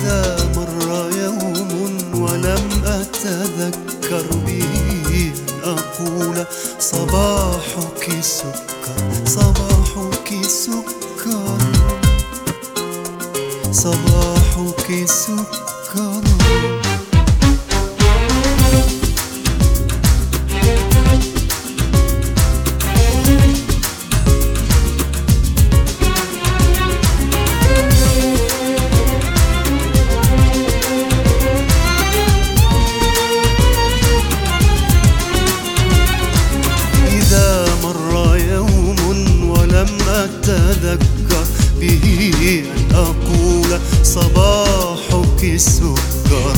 إذا مر يوم ولم أتذكر به أقول صباحك سكر، صباحك سكر، صباحك سكر. أتذكر به أن أقول صباحك سكر.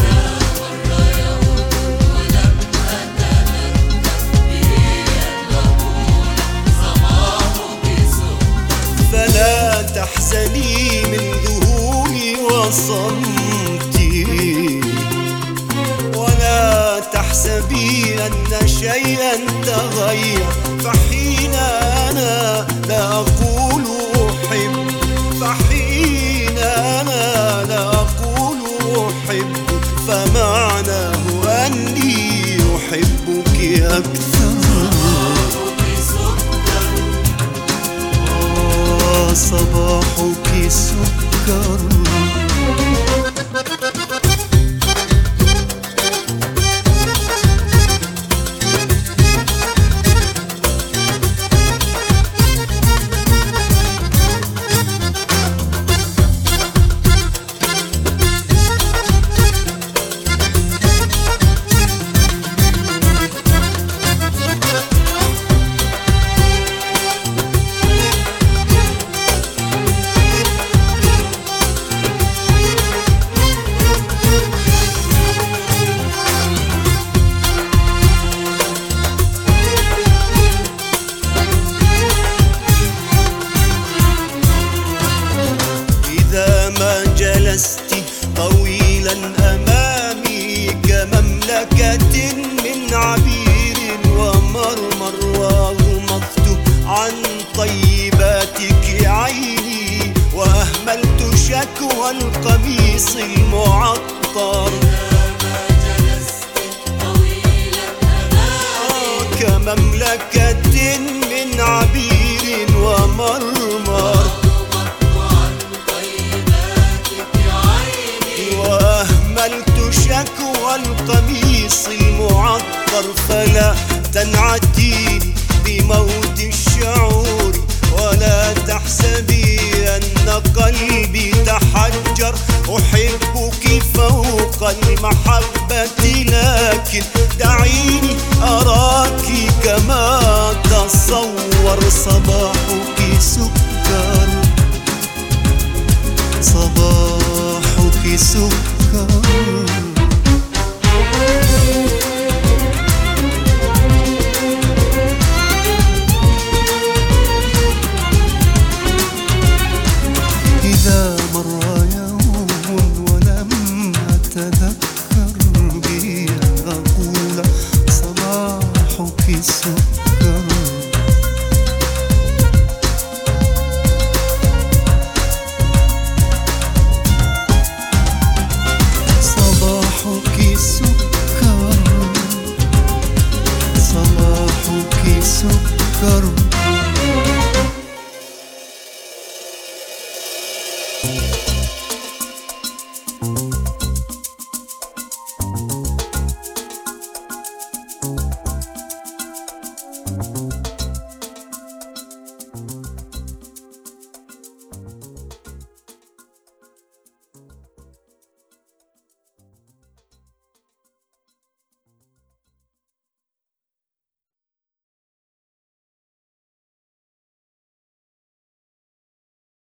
فلا تحزني من ذهولي وصمتي، ولا تحسبي أن شيئا تغير، فحين أنا لا أقول أحب، فحين أنا لا أقول أحب، فمعناه أني أحبك أكثر. صباحك سكر. جلست طويلا أمامي كمملكة من عبير ومرمر، وغمضت عن طيباتك عيني، وأهملت شكوى القميص المعطر. كمملكة من عبير ومرمر، وأهملت شكوى القميص المعطر. فلا تنعتي بموت الشعور، ولا تحسبي أن قلبي تحجر، أحبك فوق المحبة، لكن دعيني أراك كما تصور. صباحك سكر، صباحك سكر. إذا مر يوم ولم أتذكر به أقول صباحك سكر. صباحك سكر، صباحك سكر.